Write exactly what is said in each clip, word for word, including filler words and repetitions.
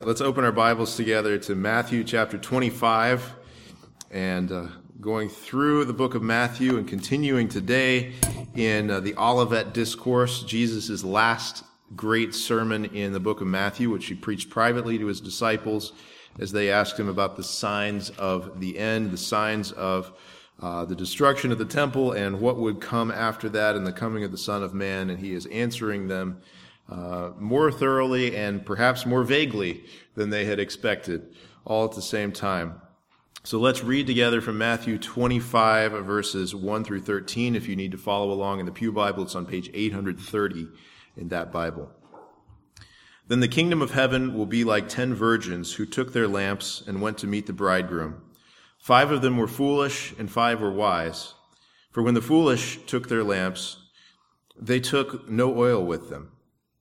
Let's open our Bibles together to Matthew chapter twenty-five, and uh, going through the book of Matthew and continuing today in uh, the Olivet Discourse, Jesus' last great sermon in the book of Matthew, which he preached privately to his disciples as they asked him about the signs of the end, the signs of uh, the destruction of the temple and what would come after that and the coming of the Son of Man, and he is answering them Uh, more thoroughly and perhaps more vaguely than they had expected, all at the same time. So let's read together from Matthew twenty-five, verses one through thirteen. If you need to follow along in the Pew Bible, it's on page eight hundred thirty in that Bible. Then the kingdom of heaven will be like ten virgins who took their lamps and went to meet the bridegroom. Five of them were foolish and five were wise. For when the foolish took their lamps, they took no oil with them.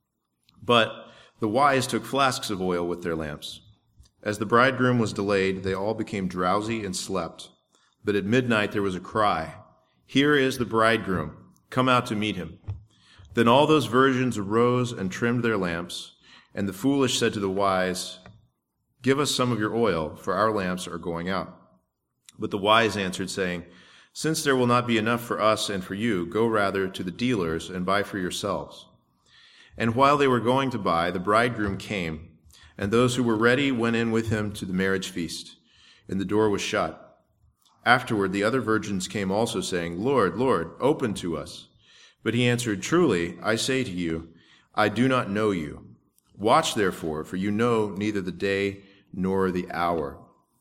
But the wise took flasks of oil with their lamps. As the bridegroom was delayed, they all became drowsy and slept. But at midnight there was a cry, "Here is the bridegroom, come out to meet him." Then all those virgins arose and trimmed their lamps, and the foolish said to the wise, "Give us some of your oil, for our lamps are going out." But the wise answered, saying, "Since there will not be enough for us and for you, go rather to the dealers and buy for yourselves." And while they were going to buy, the bridegroom came, and those who were ready went in with him to the marriage feast, and the door was shut. Afterward the other virgins came also, saying, "Lord, Lord, open to us." But he answered, "Truly, I say to you, I do not know you. Watch therefore, for you know neither the day nor the hour."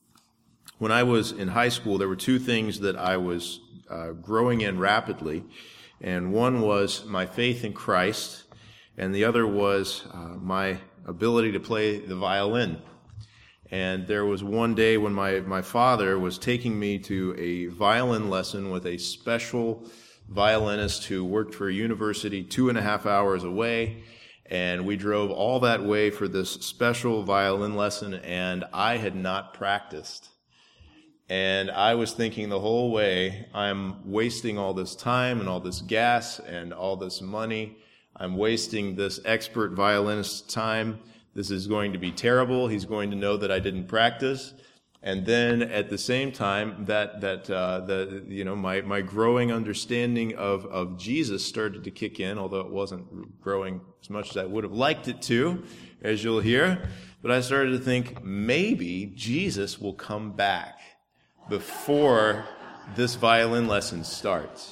When I was in high school, there were two things that I was uh, growing in rapidly, and one was my faith in Christ, and the other was uh, my ability to play the violin. And there was one day when my, my father was taking me to a violin lesson with a special violinist who worked for a university two and a half hours away. And we drove all that way for this special violin lesson, and I had not practiced. And I was thinking the whole way, I'm wasting all this time and all this gas and all this money. I'm wasting this expert violinist's time. This is going to be terrible. He's going to know that I didn't practice. And then at the same time, that that uh, the you know my my growing understanding of of Jesus started to kick in, although it wasn't growing as much as I would have liked it to, as you'll hear. But I started to think maybe Jesus will come back before this violin lesson starts.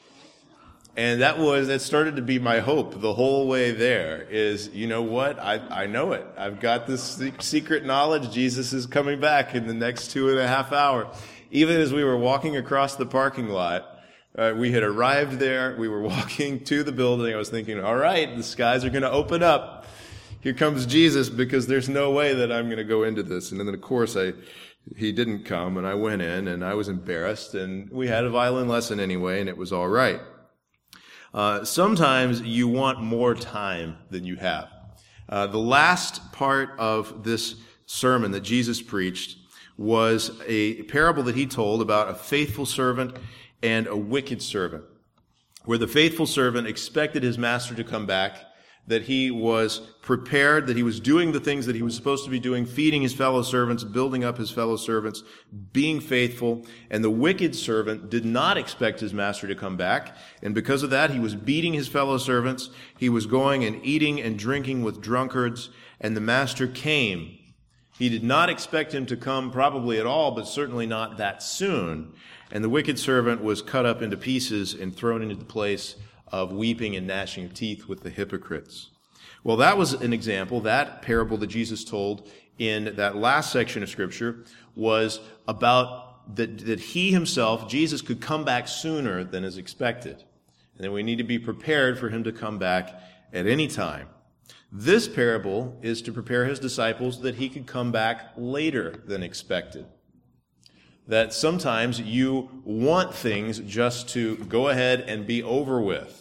And that was, that started to be my hope the whole way there is, you know what, I, I know it. I've got this secret knowledge. Jesus is coming back in the next two and a half hours. Even as we were walking across the parking lot, uh, we had arrived there. We were walking to the building. I was thinking, all right, the skies are going to open up. Here comes Jesus, because there's no way that I'm going to go into this. And then, of course, I, he didn't come, and I went in, and I was embarrassed. And we had a violin lesson anyway, and it was all right. Uh, sometimes you want more time than you have. Uh, the last part of this sermon that Jesus preached was a parable that he told about a faithful servant and a wicked servant, where the faithful servant expected his master to come back, that he was prepared, that he was doing the things that he was supposed to be doing, feeding his fellow servants, building up his fellow servants, being faithful. And the wicked servant did not expect his master to come back. And because of that, he was beating his fellow servants. He was going and eating and drinking with drunkards. And the master came. He did not expect him to come probably at all, but certainly not that soon. And the wicked servant was cut up into pieces and thrown into the place of weeping and gnashing of teeth with the hypocrites. Well, that was an example. That parable that Jesus told in that last section of Scripture was about that, that he himself, Jesus, could come back sooner than is expected. And that we need to be prepared for him to come back at any time. This parable is to prepare his disciples that he could come back later than expected. That sometimes you want things just to go ahead and be over with.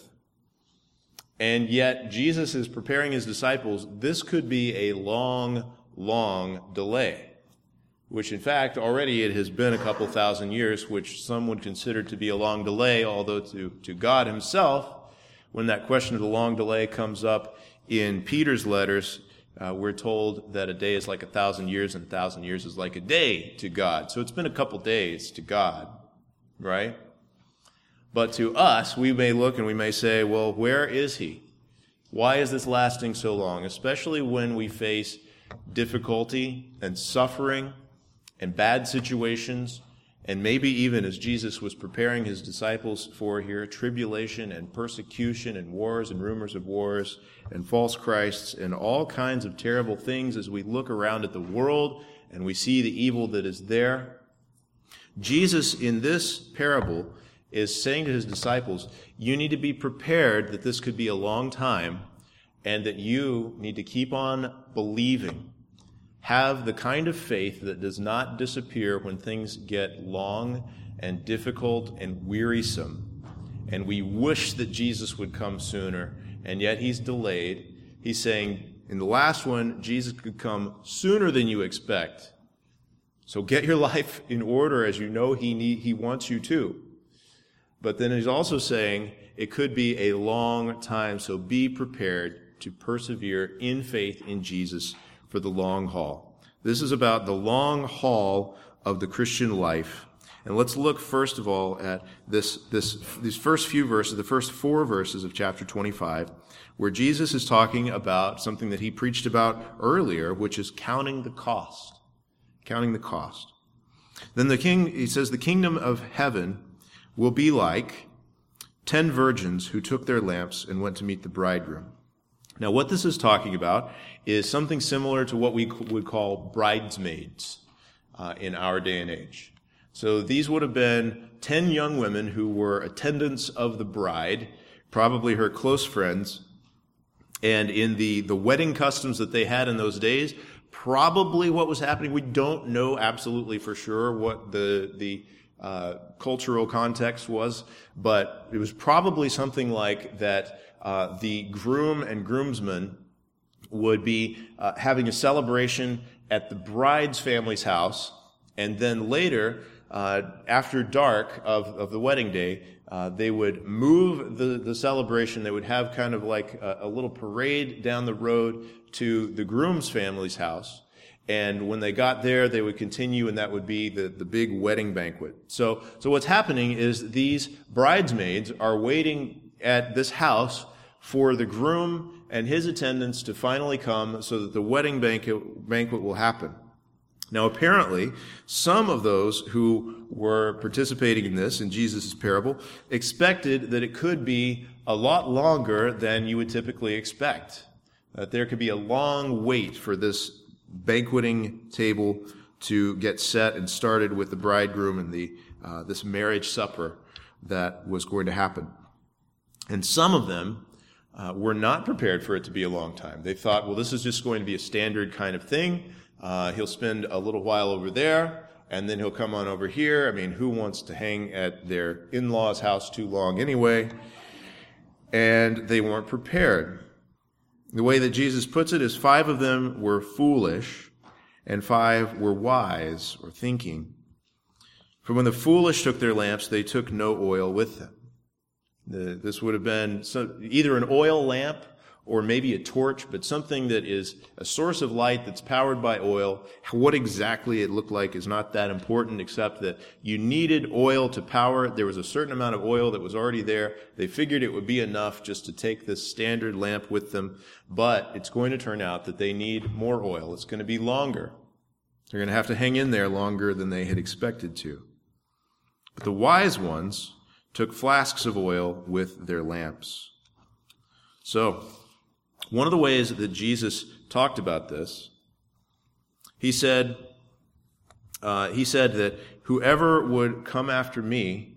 And yet, Jesus is preparing his disciples. This could be a long, long delay, which in fact, already it has been a couple thousand years, which some would consider to be a long delay, although to, to God himself, when that question of the long delay comes up in Peter's letters, uh, we're told that a day is like a thousand years and a thousand years is like a day to God. So it's been a couple days to God, right? But to us, we may look and we may say, well, where is he? Why is this lasting so long? Especially when we face difficulty and suffering and bad situations, and maybe even as Jesus was preparing his disciples for here, tribulation and persecution and wars and rumors of wars and false Christs and all kinds of terrible things as we look around at the world and we see the evil that is there. Jesus, in this parable, is saying to his disciples, you need to be prepared that this could be a long time and that you need to keep on believing. Have the kind of faith that does not disappear when things get long and difficult and wearisome. And we wish that Jesus would come sooner, and yet he's delayed. He's saying, in the last one, Jesus could come sooner than you expect. So get your life in order as you know he need, he wants you to. But then he's also saying it could be a long time, so be prepared to persevere in faith in Jesus for the long haul. This is about the long haul of the Christian life. And let's look first of all at this, this, these first few verses, the first four verses of chapter twenty-five, where Jesus is talking about something that he preached about earlier, which is counting the cost. Counting the cost. Then the king, he says, the kingdom of heaven will be like ten virgins who took their lamps and went to meet the bridegroom. Now, what this is talking about is something similar to what we would call bridesmaids uh, in our day and age. So these would have been ten young women who were attendants of the bride, probably her close friends. And in the, the wedding customs that they had in those days, probably what was happening, we don't know absolutely for sure what the the uh, cultural context was, but it was probably something like that. Uh, the groom and groomsmen would be uh, having a celebration at the bride's family's house, and then later, uh, after dark of, of the wedding day, uh, they would move the, the celebration. They would have kind of like a, a little parade down the road to the groom's family's house. And when they got there, they would continue, and that would be the, the big wedding banquet. So, so what's happening is these bridesmaids are waiting at this house for the groom and his attendants to finally come so that the wedding banquet, banquet will happen. Now, apparently, some of those who were participating in this, in Jesus' parable, expected that it could be a lot longer than you would typically expect. That there could be a long wait for this banqueting table to get set and started with the bridegroom and the uh, this marriage supper that was going to happen. And some of them uh, were not prepared for it to be a long time. They thought, well, this is just going to be a standard kind of thing. Uh, he'll spend a little while over there, and then he'll come on over here. I mean, who wants to hang at their in-laws' house too long anyway? And they weren't prepared. The way that Jesus puts it is five of them were foolish, and five were wise, or thinking. For when the foolish took their lamps, they took no oil with them. The, this would have been some, either an oil lamp or maybe a torch, but something that is a source of light that's powered by oil. What exactly it looked like is not that important, except that you needed oil to power it. There was a certain amount of oil that was already there. They figured it would be enough just to take this standard lamp with them, but it's going to turn out that they need more oil. It's going to be longer. They're going to have to hang in there longer than they had expected to. But the wise ones took flasks of oil with their lamps. So, one of the ways that Jesus talked about this, he said, uh, he said that whoever would come after me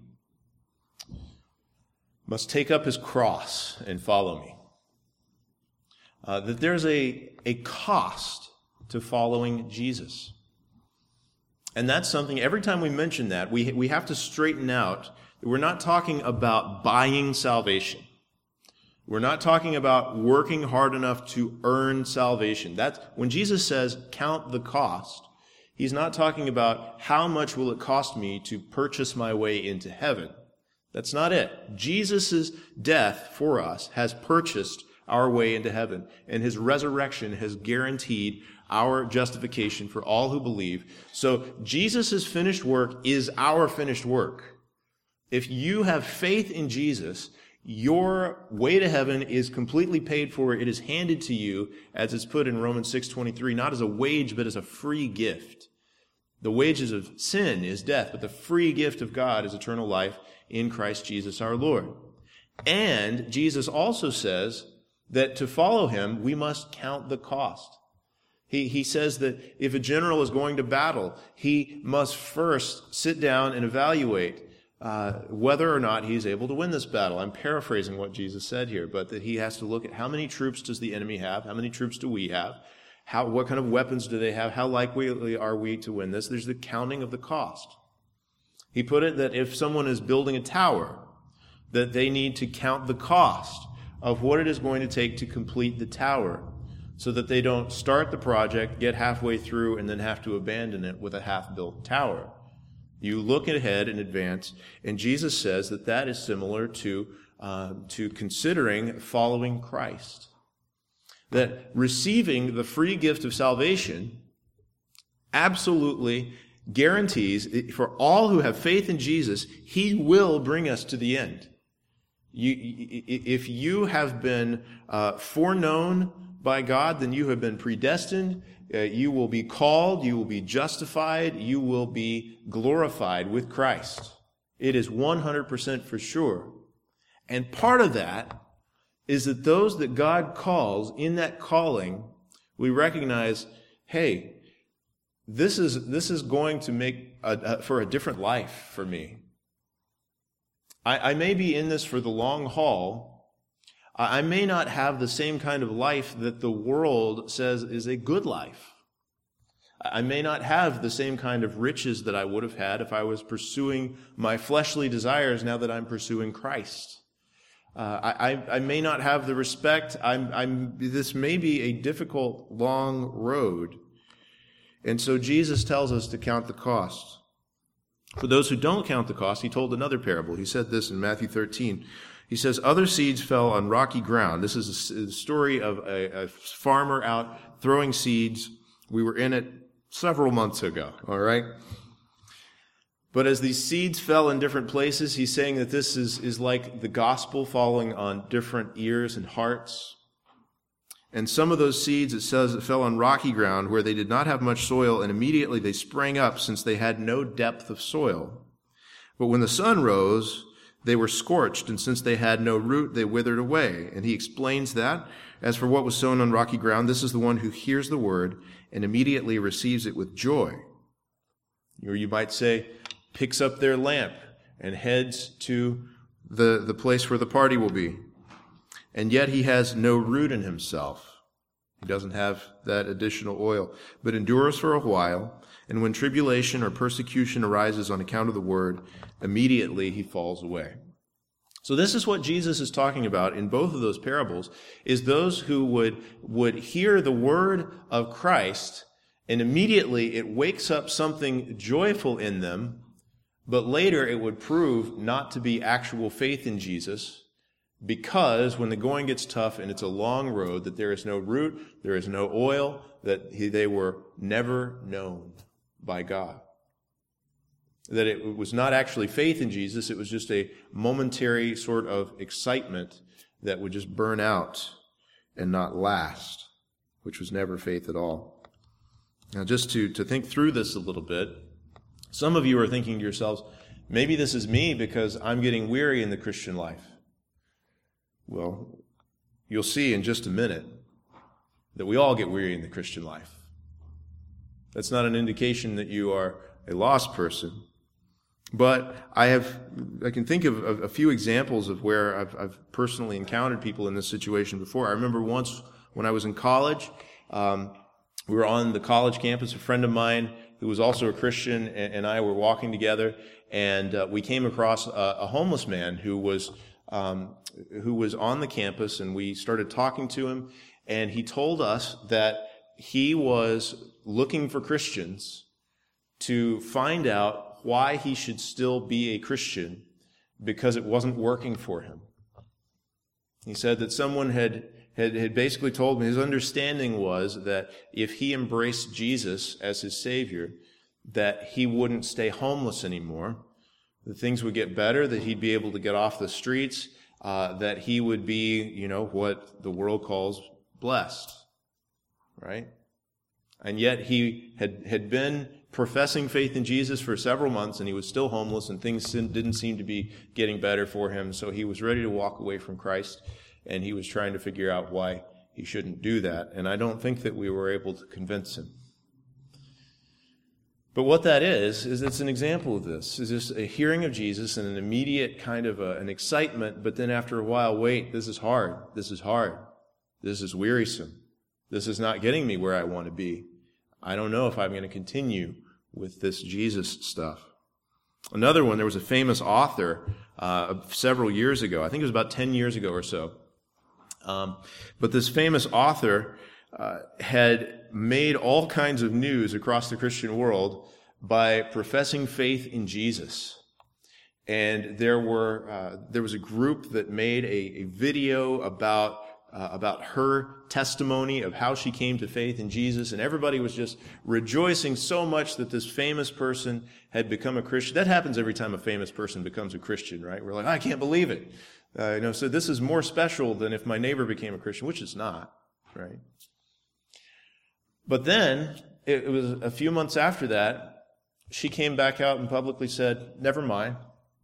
must take up his cross and follow me. Uh, that there's a, a cost to following Jesus. And that's something, every time we mention that, we, we have to straighten out that we're not talking about buying salvation. We're not talking about working hard enough to earn salvation. That's when Jesus says, count the cost, he's not talking about how much will it cost me to purchase my way into heaven. That's not it. Jesus' death for us has purchased our way into heaven. And his resurrection has guaranteed our justification for all who believe. So Jesus' finished work is our finished work. If you have faith in Jesus, your way to heaven is completely paid for. It is handed to you, as it's put in Romans six twenty-three, not as a wage, but as a free gift. The wages of sin is death, but the free gift of God is eternal life in Christ Jesus our Lord. And Jesus also says that to follow him, we must count the cost. He, he says that if a general is going to battle, he must first sit down and evaluate uh, whether or not he's able to win this battle. I'm paraphrasing what Jesus said here, but that he has to look at how many troops does the enemy have, how many troops do we have, how what kind of weapons do they have, how likely are we to win this. There's the counting of the cost. He put it that if someone is building a tower, that they need to count the cost of what it is going to take to complete the tower, so that they don't start the project, get halfway through, and then have to abandon it with a half-built tower. You look ahead in advance, and Jesus says that that is similar to, uh, to considering following Christ. That receiving the free gift of salvation absolutely guarantees, for all who have faith in Jesus, he will bring us to the end. You, if you have been uh, foreknown by God, then you have been predestined. Uh, you will be called. You will be justified. You will be glorified with Christ. It is one hundred percent for sure. And part of that is that those that God calls, in that calling, we recognize, hey, this is this is going to make a, a, for a different life for me. I, I may be in this for the long haul. I may not have the same kind of life that the world says is a good life. I may not have the same kind of riches that I would have had if I was pursuing my fleshly desires now that I'm pursuing Christ. Uh, I, I may not have the respect. I'm, I'm, this may be a difficult, long road. And so Jesus tells us to count the cost. For those who don't count the cost, he told another parable. He said this in Matthew thirteen. He says, other seeds fell on rocky ground. This is a story of a, a farmer out throwing seeds. We were in it several months ago, all right? But as these seeds fell in different places, he's saying that this is, is like the gospel falling on different ears and hearts. And some of those seeds, it says, it fell on rocky ground where they did not have much soil, and immediately they sprang up since they had no depth of soil. But when the sun rose, they were scorched, and since they had no root, they withered away. And he explains that. As for what was sown on rocky ground, this is the one who hears the word and immediately receives it with joy. Or you might say, picks up their lamp and heads to the, the place where the party will be. And yet he has no root in himself. He doesn't have that additional oil, but endures for a while. And when tribulation or persecution arises on account of the word, immediately he falls away. So this is what Jesus is talking about in both of those parables, is those who would, would hear the word of Christ, and immediately it wakes up something joyful in them, but later it would prove not to be actual faith in Jesus, because when the going gets tough and it's a long road, that there is no root, there is no oil, that they were never known by God. That it was not actually faith in Jesus, it was just a momentary sort of excitement that would just burn out and not last, which was never faith at all. Now, just to, to think through this a little bit, some of you are thinking to yourselves, maybe this is me because I'm getting weary in the Christian life. Well, you'll see in just a minute that we all get weary in the Christian life. That's not an indication that you are a lost person. But I have, I can think of a, a few examples of where I've, I've personally encountered people in this situation before. I remember once when I was in college, um, we were on the college campus. A friend of mine who was also a Christian and, and I were walking together, and uh, we came across a, a homeless man who was um, who was on the campus, and we started talking to him, and he told us that he was looking for Christians to find out why he should still be a Christian, because it wasn't working for him. He said that someone had, had, had basically told him his understanding was that if he embraced Jesus as his Savior, that he wouldn't stay homeless anymore, that things would get better, that he'd be able to get off the streets, uh, that he would be, you know, what the world calls blessed, right? And yet he had, had been professing faith in Jesus for several months, and he was still homeless, and things didn't seem to be getting better for him, so he was ready to walk away from Christ, and he was trying to figure out why he shouldn't do that, and I don't think that we were able to convince him. But what that is, is it's an example of this. It's just a hearing of Jesus and an immediate kind of a, an excitement, but then after a while, wait, this is hard, this is hard, this is wearisome, this is not getting me where I want to be. I don't know if I'm going to continue with this Jesus stuff. Another one, there was a famous author uh, several years ago, I think it was about ten years ago or so, um, but this famous author uh, had made all kinds of news across the Christian world by professing faith in Jesus. And there were uh, there was a group that made a, a video about uh, about her testimony of how she came to faith in Jesus, and everybody was just rejoicing so much that this famous person had become a Christian. That happens every time a famous person becomes a Christian, right? We're like, I can't believe it. Uh, you know, so this is more special than if my neighbor became a Christian, which it's not, right? But then, it was a few months after that, she came back out and publicly said, never mind.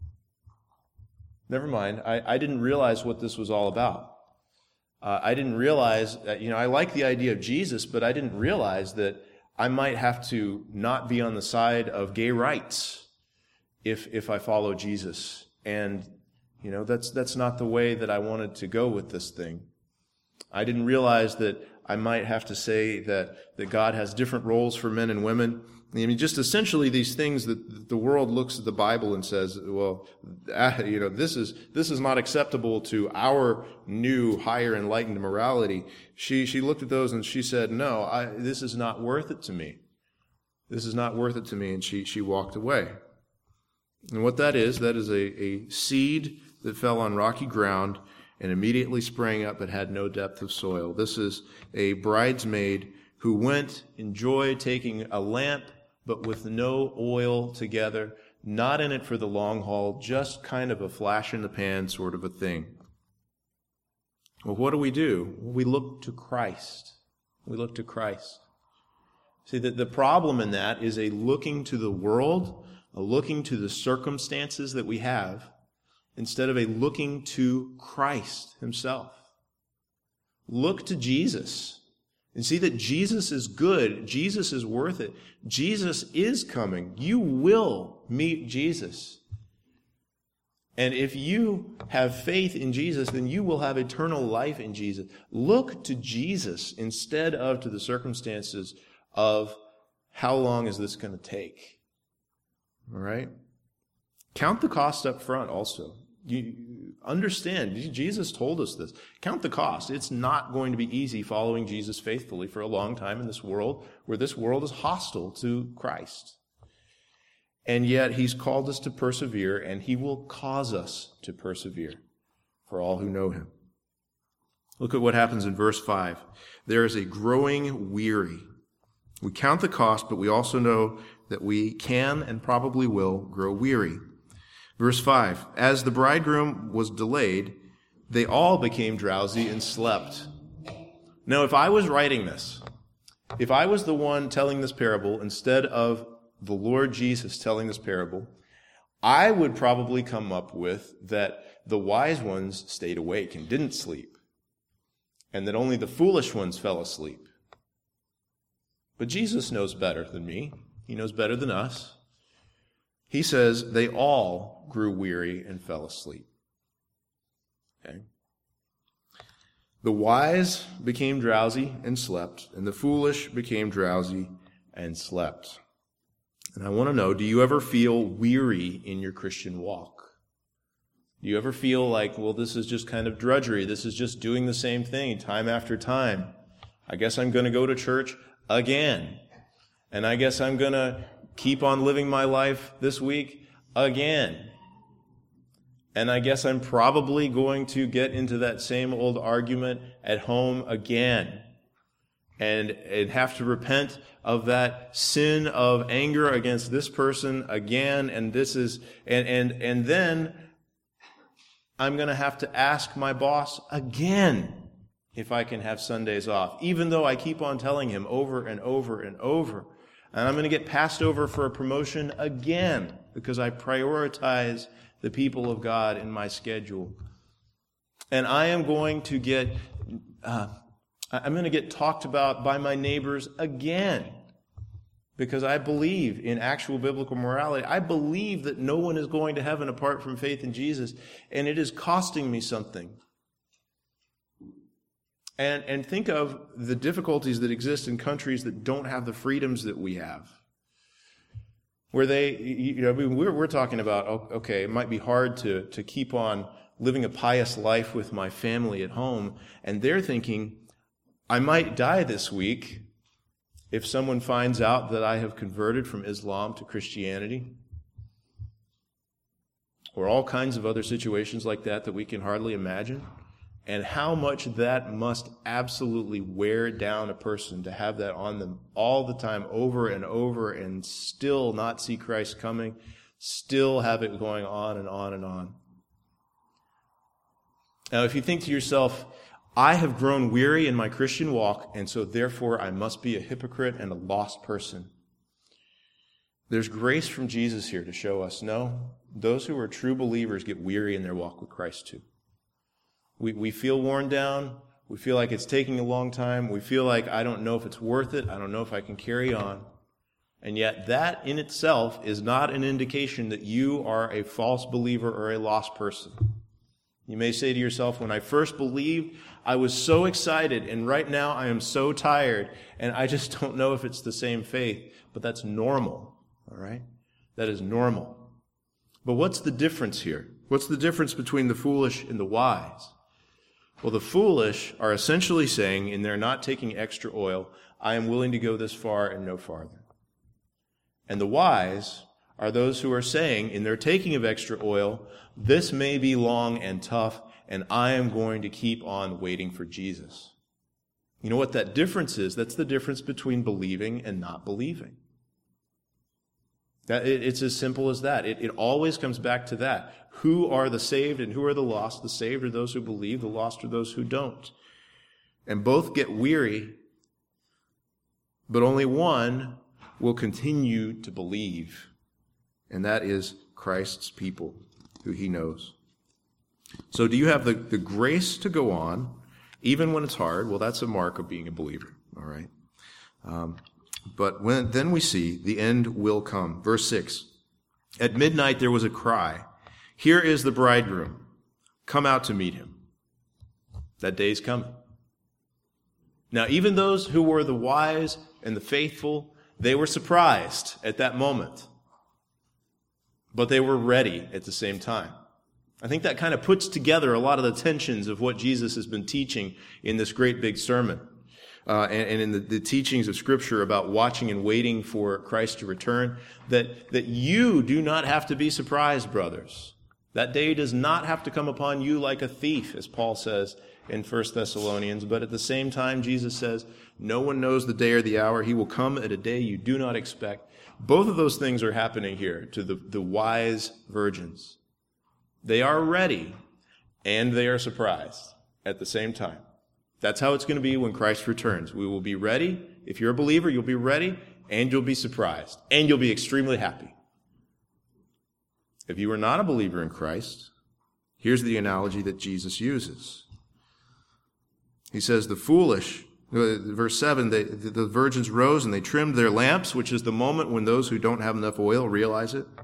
Never mind. I, I didn't realize what this was all about. Uh, I didn't realize that, you know, I like the idea of Jesus, but I didn't realize that I might have to not be on the side of gay rights if if I follow Jesus. And, you know, that's that's not the way that I wanted to go with this thing. I didn't realize that I might have to say that, that God has different roles for men and women. I mean, just essentially these things that the world looks at the Bible and says, well, you know, this is this is not acceptable to our new, higher, enlightened morality. She she looked at those and she said, no, I, this is not worth it to me. This is not worth it to me, and she she walked away. And what that is, that is a, a seed that fell on rocky ground and immediately sprang up but had no depth of soil. This is a bridesmaid who went, enjoyed taking a lamp, but with no oil together, not in it for the long haul, just kind of a flash in the pan sort of a thing. Well, what do we do? We look to Christ. We look to Christ. See, that the problem in that is a looking to the world, a looking to the circumstances that we have, instead of a looking to Christ himself. Look to Jesus and see that Jesus is good. Jesus is worth it. Jesus is coming. You will meet Jesus. And if you have faith in Jesus, then you will have eternal life in Jesus. Look to Jesus instead of to the circumstances of how long is this going to take. All right? Count the cost up front also. You understand, Jesus told us this. Count the cost. It's not going to be easy following Jesus faithfully for a long time in this world where this world is hostile to Christ. And yet he's called us to persevere, and he will cause us to persevere for all who know him. Look at what happens in verse five. There is a growing weary. We count the cost, but we also know that we can and probably will grow weary. Verse five, as the bridegroom was delayed, they all became drowsy and slept. Now, if I was writing this, if I was the one telling this parable instead of the Lord Jesus telling this parable, I would probably come up with that the wise ones stayed awake and didn't sleep, and that only the foolish ones fell asleep. But Jesus knows better than me. He knows better than us. He says they all grew weary and fell asleep. Okay? The wise became drowsy and slept, and the foolish became drowsy and slept. And I want to know, do you ever feel weary in your Christian walk? Do you ever feel like, well, this is just kind of drudgery. This is just doing the same thing time after time. I guess I'm going to go to church again. And I guess I'm going to keep on living my life this week again. And I guess I'm probably going to get into that same old argument at home again. And, and have to repent of that sin of anger against this person again. And this is, and, and, and then I'm going to have to ask my boss again if I can have Sundays off, even though I keep on telling him over and over and over. And I'm going to get passed over for a promotion again because I prioritize the people of God in my schedule. And I am going to get, uh, I'm going to get talked about by my neighbors again because I believe in actual biblical morality. I believe that no one is going to heaven apart from faith in Jesus, and it is costing me something. And, and think of the difficulties that exist in countries that don't have the freedoms that we have. Where they, you know, we're, we're talking about, okay, it might be hard to, to keep on living a pious life with my family at home. And they're thinking, I might die this week if someone finds out that I have converted from Islam to Christianity. Or all kinds of other situations like that that we can hardly imagine. And how much that must absolutely wear down a person to have that on them all the time, over and over, and still not see Christ coming, still have it going on and on and on. Now, if you think to yourself, I have grown weary in my Christian walk, and so therefore I must be a hypocrite and a lost person. There's grace from Jesus here to show us, no, those who are true believers get weary in their walk with Christ too. We we feel worn down. We feel like it's taking a long time. We feel like I don't know if it's worth it. I don't know if I can carry on. And yet that in itself is not an indication that you are a false believer or a lost person. You may say to yourself, when I first believed, I was so excited, and right now I am so tired, and I just don't know if it's the same faith. But that's normal, all right? That is normal. But what's the difference here? What's the difference between the foolish and the wise? Well, the foolish are essentially saying, in their not taking extra oil, I am willing to go this far and no farther. And the wise are those who are saying, in their taking of extra oil, this may be long and tough, and I am going to keep on waiting for Jesus. You know what that difference is? That's the difference between believing and not believing. That it, it's as simple as that. It, it always comes back to that. Who are the saved and who are the lost? The saved are those who believe, the lost are those who don't. And both get weary, but only one will continue to believe. And that is Christ's people, who he knows. So do you have the, the grace to go on, even when it's hard? Well, that's a mark of being a believer, all right? Um, but when then we see the end will come. Verse six, at midnight there was a cry, here is the bridegroom, come out to meet him. That day's coming. Now, even those who were the wise and the faithful, they were surprised at that moment. But they were ready at the same time. I think that kind of puts together a lot of the tensions of what Jesus has been teaching in this great big sermon. Uh, and, and in the, the teachings of Scripture about watching and waiting for Christ to return, that, that you do not have to be surprised, brothers. That day does not have to come upon you like a thief, as Paul says in First Thessalonians. But at the same time, Jesus says, no one knows the day or the hour. He will come at a day you do not expect. Both of those things are happening here to the, the wise virgins. They are ready, and they are surprised at the same time. That's how it's going to be when Christ returns. We will be ready. If you're a believer, you'll be ready, and you'll be surprised, and you'll be extremely happy. If you are not a believer in Christ, here's the analogy that Jesus uses. He says, the foolish, verse seven, they, the virgins rose and they trimmed their lamps, which is the moment when those who don't have enough oil realize it.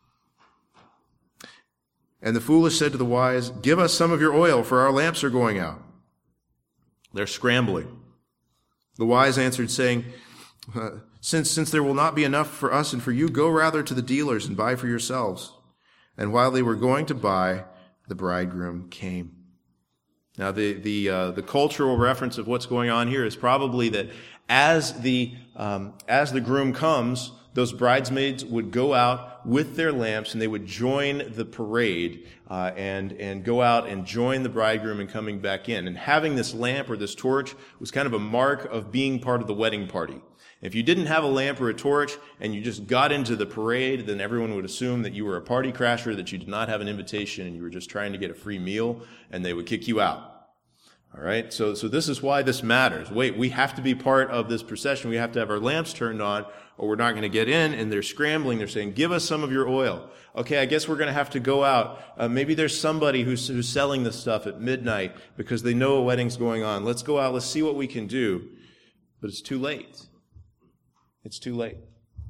And the foolish said to the wise, give us some of your oil, for our lamps are going out. They're scrambling. The wise answered, saying, uh, since, since there will not be enough for us and for you, go rather to the dealers and buy for yourselves. And while they were going to buy, the bridegroom came. Now, the the uh, the cultural reference of what's going on here is probably that as the um, as the groom comes, those bridesmaids would go out with their lamps and they would join the parade uh, and, and go out and join the bridegroom in coming back in. And having this lamp or this torch was kind of a mark of being part of the wedding party. If you didn't have a lamp or a torch and you just got into the parade, then everyone would assume that you were a party crasher, that you did not have an invitation, and you were just trying to get a free meal, and they would kick you out. All right, so so this is why this matters. Wait, we have to be part of this procession. We have to have our lamps turned on, or we're not going to get in. And they're scrambling. They're saying, "Give us some of your oil." Okay, I guess we're going to have to go out. Uh, maybe there's somebody who's who's selling this stuff at midnight because they know a wedding's going on. Let's go out. Let's see what we can do. But it's too late. It's too late.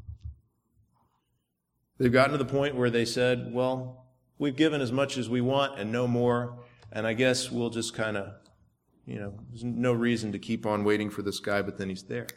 They've gotten to the point where they said, "Well, we've given as much as we want and no more, and I guess we'll just kind of." You know, there's no reason to keep on waiting for this guy, but then he's there.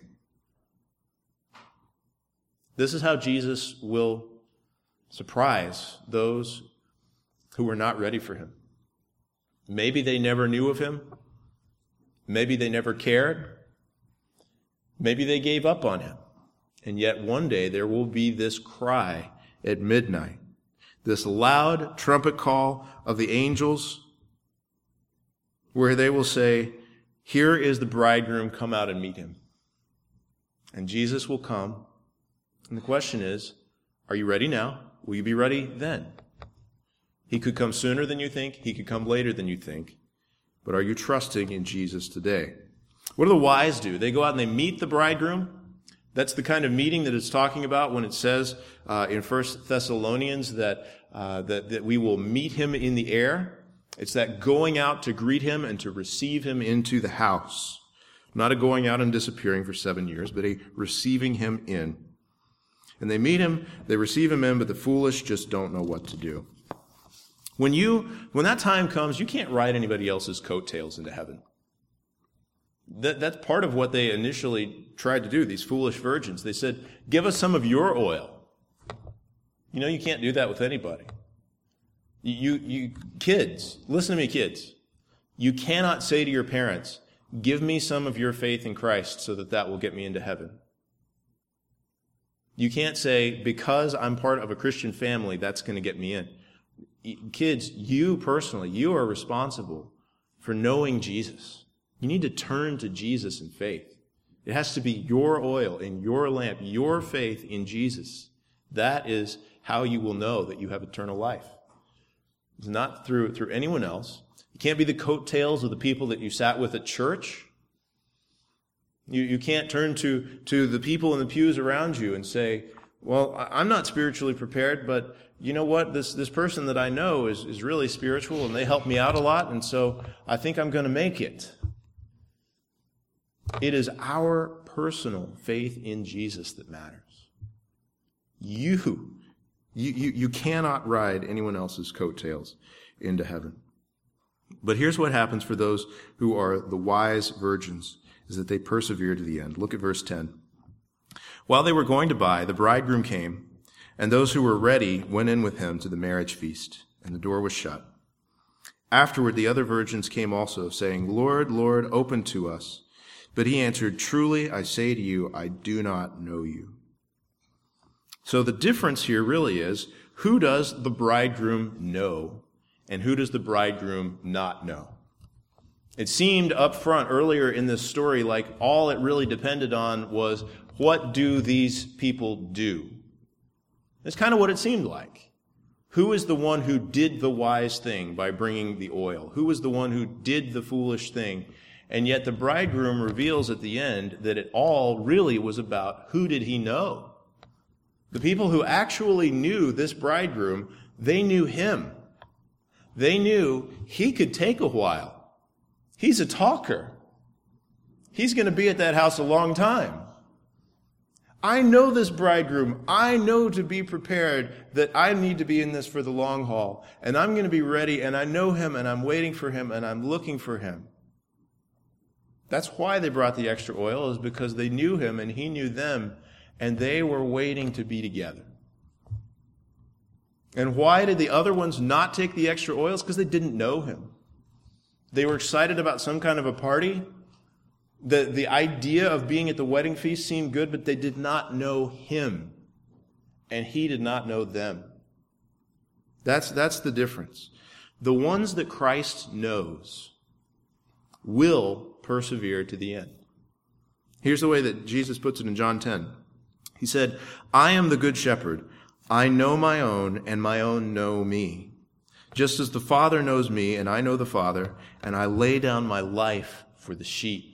This is how Jesus will surprise those who were not ready for him. Maybe they never knew of him. Maybe they never cared. Maybe they gave up on him. And yet one day there will be this cry at midnight, this loud trumpet call of the angels, where they will say, "Here is the bridegroom, come out and meet him." And Jesus will come. And the question is, are you ready now? Will you be ready then? He could come sooner than you think. He could come later than you think. But are you trusting in Jesus today? What do the wise do? They go out and they meet the bridegroom. That's the kind of meeting that it's talking about when it says uh, in First Thessalonians that, uh, that, that we will meet him in the air. It's that going out to greet him and to receive him into the house. Not a going out and disappearing for seven years, but a receiving him in. And they meet him, they receive him in, but the foolish just don't know what to do. When you, when that time comes, you can't ride anybody else's coattails into heaven. That, that's part of what they initially tried to do, these foolish virgins. They said, "Give us some of your oil." You know, you can't do that with anybody. You, you, kids, listen to me, kids. You cannot say to your parents, "Give me some of your faith in Christ so that that will get me into heaven." You can't say, "Because I'm part of a Christian family, that's going to get me in." Kids, you personally, you are responsible for knowing Jesus. You need to turn to Jesus in faith. It has to be your oil and your lamp, your faith in Jesus. That is how you will know that you have eternal life. It's not through through anyone else. It can't be the coattails of the people that you sat with at church. You you can't turn to, to the people in the pews around you and say, "Well, I'm not spiritually prepared, but you know what? This this person that I know is, is really spiritual and they help me out a lot, and so I think I'm going to make it." It is our personal faith in Jesus that matters. You You, you, you cannot ride anyone else's coattails into heaven. But here's what happens for those who are the wise virgins, is that they persevere to the end. Look at verse ten. "While they were going to buy, the bridegroom came, and those who were ready went in with him to the marriage feast, and the door was shut. Afterward, the other virgins came also, saying, 'Lord, Lord, open to us.' But he answered, 'Truly, I say to you, I do not know you.'" So the difference here really is, who does the bridegroom know and who does the bridegroom not know? It seemed up front earlier in this story like all it really depended on was, what do these people do? That's kind of what it seemed like. Who is the one who did the wise thing by bringing the oil? Who was the one who did the foolish thing? And yet the bridegroom reveals at the end that it all really was about, who did he know? The people who actually knew this bridegroom, they knew him. They knew he could take a while. He's a talker. He's going to be at that house a long time. I know this bridegroom. I know to be prepared that I need to be in this for the long haul. And I'm going to be ready, and I know him, and I'm waiting for him, and I'm looking for him. That's why they brought the extra oil, is because they knew him, and he knew them. And they were waiting to be together. And why did the other ones not take the extra oils? Because they didn't know him. They were excited about some kind of a party. The, the idea of being at the wedding feast seemed good, but they did not know him. and he did not know them. That's, that's the difference. The ones that Christ knows will persevere to the end. Here's the way that Jesus puts it in John ten. He said, I am the good shepherd. I know my own, and my own know me. Just as the Father knows me, and I know the Father, and I lay down my life for the sheep.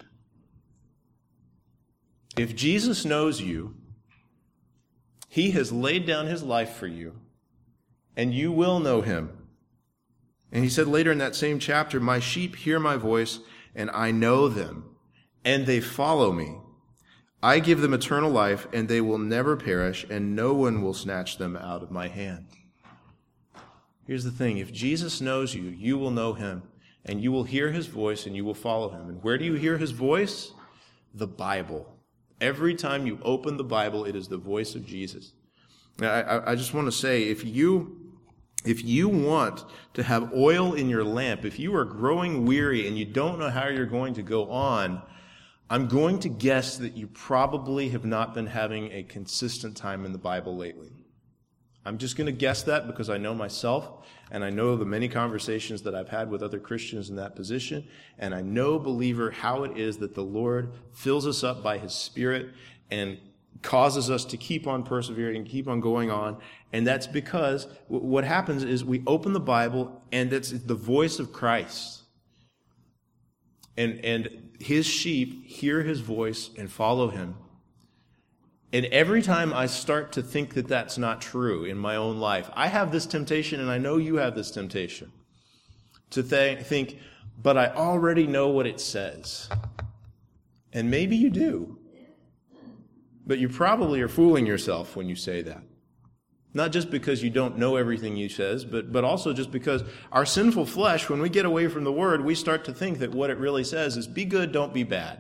If Jesus knows you, he has laid down his life for you, and you will know him. And he said later in that same chapter, my sheep hear my voice, and I know them, and they follow me. I give them eternal life, and they will never perish, and no one will snatch them out of my hand. Here's the thing. If Jesus knows you, you will know him, and you will hear his voice, and you will follow him. And where do you hear his voice? The Bible. Every time you open the Bible, it is the voice of Jesus. Now, I, I just want to say, if you, if you want to have oil in your lamp, if you are growing weary and you don't know how you're going to go on, I'm going to guess that you probably have not been having a consistent time in the Bible lately. I'm just going to guess that because I know myself, and I know the many conversations that I've had with other Christians in that position, and I know, believer, how it is that the Lord fills us up by his Spirit and causes us to keep on persevering and keep on going on. And that's because what happens is we open the Bible, and it's the voice of Christ. And, and his sheep hear his voice and follow him. And every time I start to think that that's not true in my own life, I have this temptation, and I know you have this temptation, to th- think, but I already know what it says. And maybe you do. But you probably are fooling yourself when you say that. Not just because you don't know everything he says, but, but also just because our sinful flesh, when we get away from the Word, we start to think that what it really says is be good, don't be bad.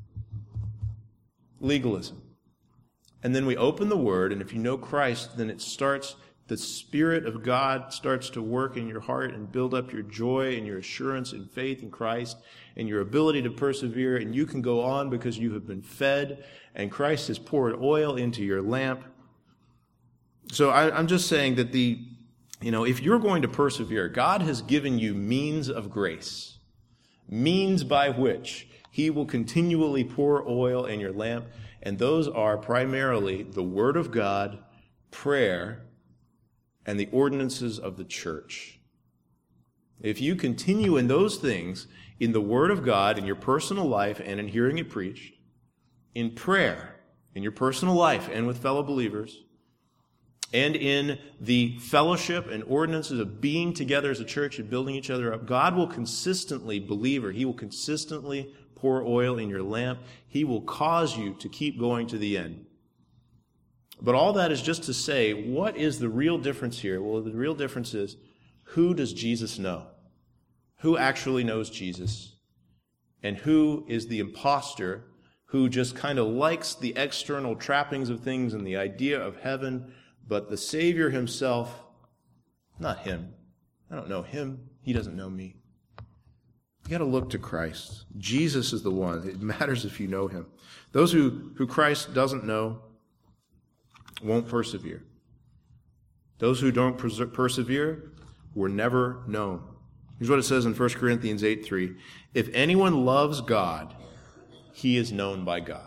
Legalism. And then we open the Word, and if you know Christ, then it starts, the Spirit of God starts to work in your heart and build up your joy and your assurance and faith in Christ and your ability to persevere, and you can go on because you have been fed, and Christ has poured oil into your lamp. So I, I'm just saying that the, you know, if you're going to persevere, God has given you means of grace, means by which he will continually pour oil in your lamp. And those are primarily the Word of God, prayer, and the ordinances of the church. If you continue in those things, in the Word of God, in your personal life, and in hearing it preached, in prayer, in your personal life, and with fellow believers, and in the fellowship and ordinances of being together as a church and building each other up, God will consistently, believer, he will consistently pour oil in your lamp. He will cause you to keep going to the end. But all that is just to say, what is the real difference here? Well, the real difference is, who does Jesus know? Who actually knows Jesus? And who is the imposter who just kind of likes the external trappings of things and the idea of heaven, but the Savior himself, not him. I don't know him. He doesn't know me. You got to look to Christ. Jesus is the one. It matters if you know him. Those who, who Christ doesn't know won't persevere. Those who don't perse- persevere were never known. Here's what it says in First Corinthians eight three. If anyone loves God, he is known by God.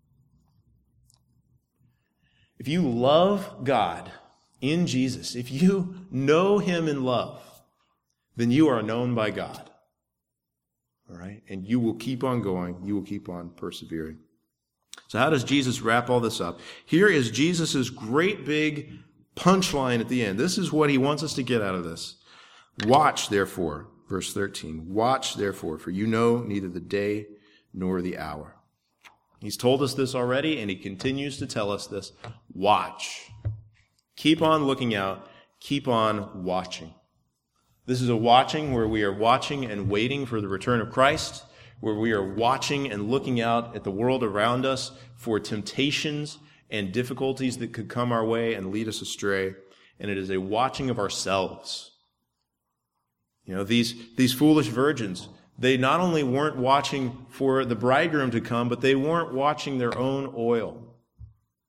If you love God in Jesus, if you know him in love, then you are known by God. All right? And you will keep on going. You will keep on persevering. So how does Jesus wrap all this up? Here is Jesus' great big punchline at the end. This is what he wants us to get out of this. Watch, therefore, verse thirteen. Watch, therefore, for you know neither the day nor the hour. He's told us this already, and he continues to tell us this. Watch. Keep on looking out. Keep on watching. This is a watching where we are watching and waiting for the return of Christ, where we are watching and looking out at the world around us for temptations and difficulties that could come our way and lead us astray. And it is a watching of ourselves. You know, these, these foolish virgins, they not only weren't watching for the bridegroom to come, but they weren't watching their own oil.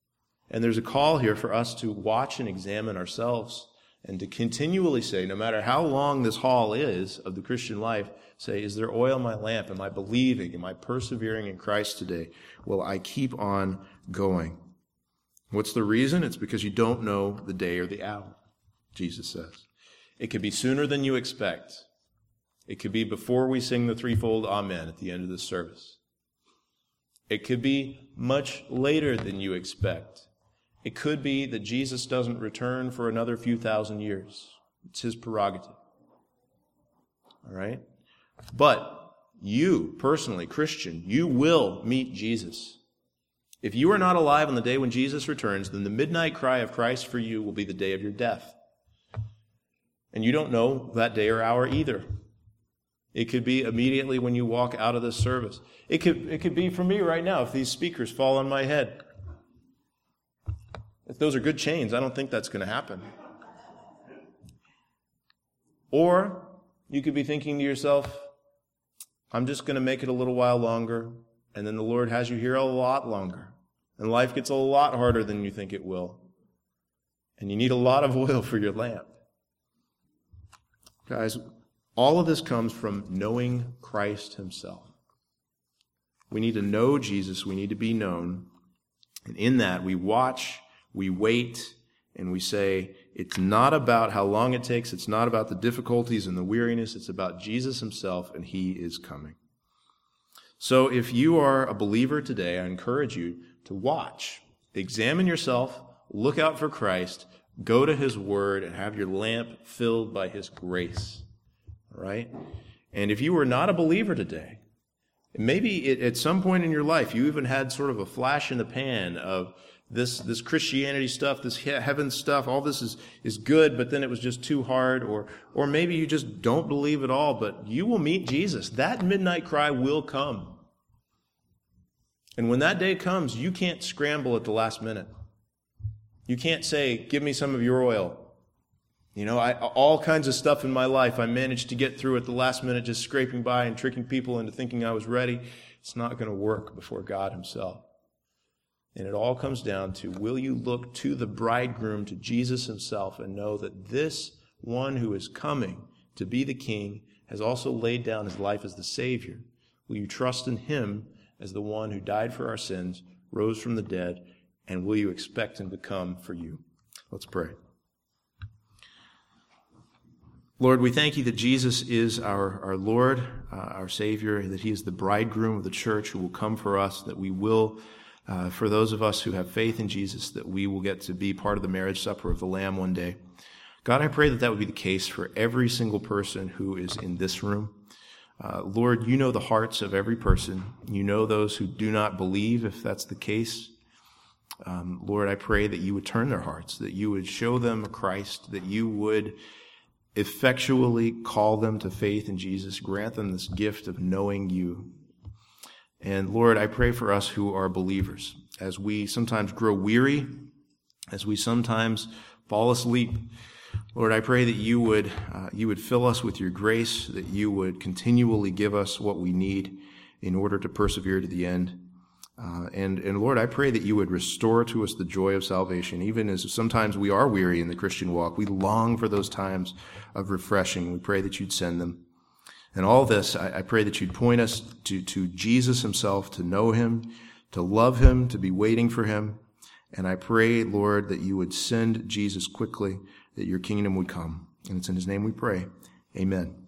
And there's a call here for us to watch and examine ourselves and to continually say, no matter how long this haul is of the Christian life, say, is there oil in my lamp? Am I believing? Am I persevering in Christ today? Will I keep on going? What's the reason? It's because you don't know the day or the hour, Jesus says. It could be sooner than you expect. It could be before we sing the threefold amen at the end of this service. It could be much later than you expect. It could be that Jesus doesn't return for another few thousand years. It's his prerogative. All right? But you, personally, Christian, you will meet Jesus. If you are not alive on the day when Jesus returns, then the midnight cry of Christ for you will be the day of your death. And you don't know that day or hour either. It could be immediately when you walk out of this service. It could, it could be for me right now if these speakers fall on my head. If those are good chains, I don't think that's going to happen. Or you could be thinking to yourself, I'm just going to make it a little while longer, and then the Lord has you here a lot longer. And life gets a lot harder than you think it will. And you need a lot of oil for your lamp. Guys, all of this comes from knowing Christ himself. We need to know Jesus. We need to be known. And in that, we watch, we wait, and we say, it's not about how long it takes. It's not about the difficulties and the weariness. It's about Jesus himself, and he is coming. So if you are a believer today, I encourage you to watch, examine yourself, look out for Christ, go to his word, and have your lamp filled by his grace. All right? And if you were not a believer today, maybe it, at some point in your life you even had sort of a flash in the pan of this this Christianity stuff, this heaven stuff, all this is, is good, but then it was just too hard, or or maybe you just don't believe at all, but you will meet Jesus. That midnight cry will come. And when that day comes, you can't scramble at the last minute. You can't say, give me some of your oil. You know, I, all kinds of stuff in my life I managed to get through at the last minute, just scraping by and tricking people into thinking I was ready. It's not going to work before God himself. And it all comes down to, will you look to the bridegroom, to Jesus himself, and know that this one who is coming to be the king has also laid down his life as the Savior? Will you trust in him as the one who died for our sins, rose from the dead, and will you expect him to come for you? Let's pray. Lord, we thank you that Jesus is our, our Lord, uh, our Savior, that he is the bridegroom of the church who will come for us, that we will, uh, for those of us who have faith in Jesus, that we will get to be part of the marriage supper of the Lamb one day. God, I pray that that would be the case for every single person who is in this room. Uh, Lord, you know the hearts of every person. You know those who do not believe, if that's the case. Um, Lord, I pray that you would turn their hearts, that you would show them Christ, that you would effectually call them to faith in Jesus, grant them this gift of knowing you. And Lord, I pray for us who are believers, as we sometimes grow weary, as we sometimes fall asleep. Lord, I pray that you would uh, you would fill us with your grace, that you would continually give us what we need in order to persevere to the end. Uh, and, and Lord, I pray that you would restore to us the joy of salvation, even as sometimes we are weary in the Christian walk. We long for those times of refreshing. We pray that you'd send them. And all this, I, I pray that you'd point us to, to Jesus himself, to know him, to love him, to be waiting for him. And I pray, Lord, that you would send Jesus quickly, that your kingdom would come. And it's in his name we pray. Amen.